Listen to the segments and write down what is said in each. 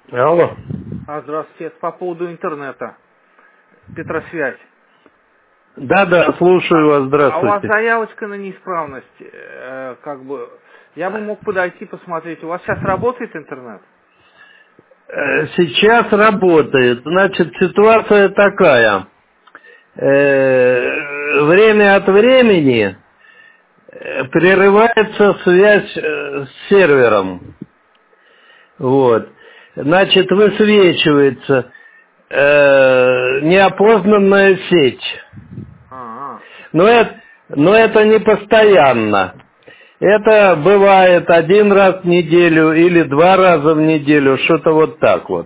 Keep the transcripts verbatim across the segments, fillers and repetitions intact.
Алло. А, здравствуйте, это по поводу интернета. Петросвязь. Да-да, слушаю вас, А у вас здравствуйте. заявочка на неисправность, э, как бы, я бы мог подойти посмотреть. У вас сейчас работает интернет? Э, Сейчас работает. Значит, ситуация такая. Э, Время от времени э, прерывается связь э, с сервером. Вот. Значит, высвечивается э, неопознанная сеть. А, Но это, но это не постоянно. Это бывает один раз в неделю или два раза в неделю, что-то вот так вот.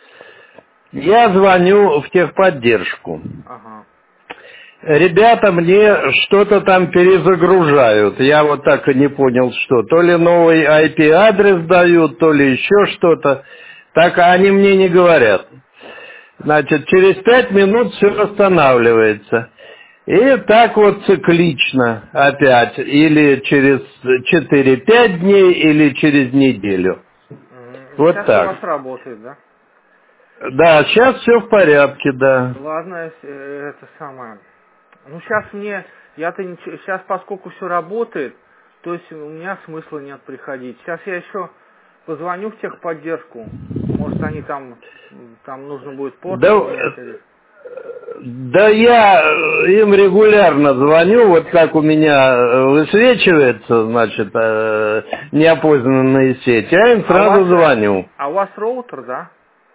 Я звоню в техподдержку. ага. Ребята мне что-то там перезагружают. Я вот так и не понял, что. То ли новый ай пи-адрес дают, то ли еще что-то. Так они мне не говорят. Значит, через пять минут все восстанавливается. И так вот циклично опять. Или через четыре-пять дней, или через неделю. Мгм. Вот Сейчас у так. вас работает, да? Да, сейчас все в порядке, да. Ладно, если, э, это самое. Ну, сейчас мне, я-то ничего, сейчас, поскольку все работает, то есть у меня смысла нет приходить. Сейчас я еще позвоню в техподдержку. Может, они там, м, там нужно будет порт Да, поменять или... да я им регулярно звоню, вот как у меня э, высвечивается, значит, э, неопознанные сети, я им А у сразу вас, э, звоню. а у вас роутер, да?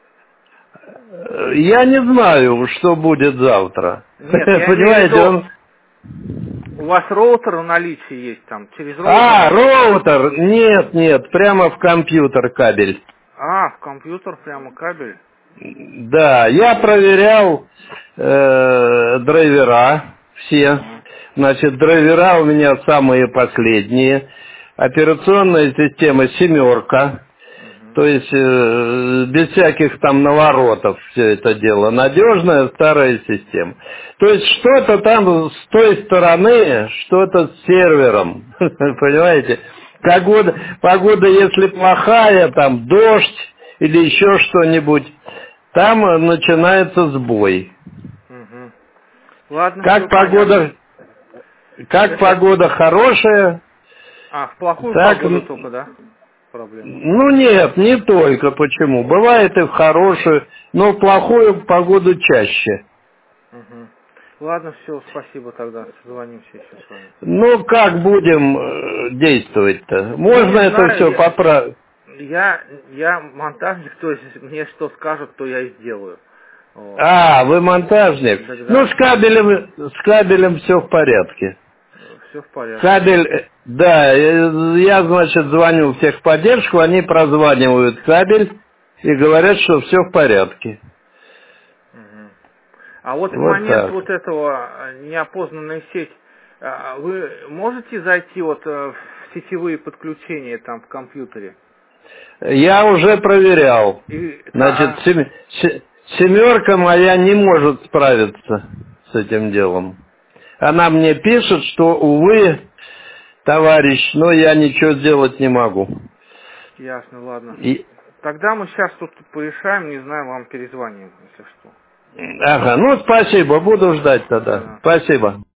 Э, Я не знаю, что будет завтра. Нет, я имею в Понимаете, виду, он... у вас роутер в наличии есть там, через роутер А, можно. роутер! Нет, нет, прямо в компьютер кабель. А, в компьютер прямо кабель. Да, я проверял э, драйвера все. Ага. Значит, драйвера у меня самые последние. Операционная система семерка. Мгм. То есть э, без всяких там наворотов все это дело. Надежная старая система. То есть что-то там с той стороны, что-то с сервером. Понимаете? Погода, погода, если плохая, там дождь или еще что-нибудь, там э, начинается сбой. Мгм. Ладно, все Как понятно. погода, как Я сейчас... погода хорошая, А, в плохую так, погоду м, только, да? Проблема. ну нет, не только, почему. Бывает и в хорошую, но в плохую погоду чаще. Угу. Ладно, все, спасибо тогда. Созвонимся еще с вами. Ну, как будем э, действовать-то? Ну, Можно не это знаю, все я, поправить? я, я монтажник, то есть мне что скажут, то я и сделаю. Вот. А, вы монтажник. Ну, с Тогда кабелем, с кабелем все в порядке. все в порядке, да? Кабель, э, да, э, я, значит, звоню в техподдержку, они прозванивают кабель и говорят, что все в порядке. Мгм. А вот в Вот момент так. вот этого э, неопознанной сеть, а, вы можете зайти вот э, в сетевые подключения там в компьютере? Я уже проверял. И, Значит, та- сем- се- семерка моя не может справиться с этим делом. Она мне пишет, что, увы, товарищ, но я ничего сделать не могу. ясно, ладно. И, Тогда мы сейчас тут порешаем, не знаю, вам перезвоним, если что. ага, ну спасибо, буду ждать тогда. Да. Спасибо.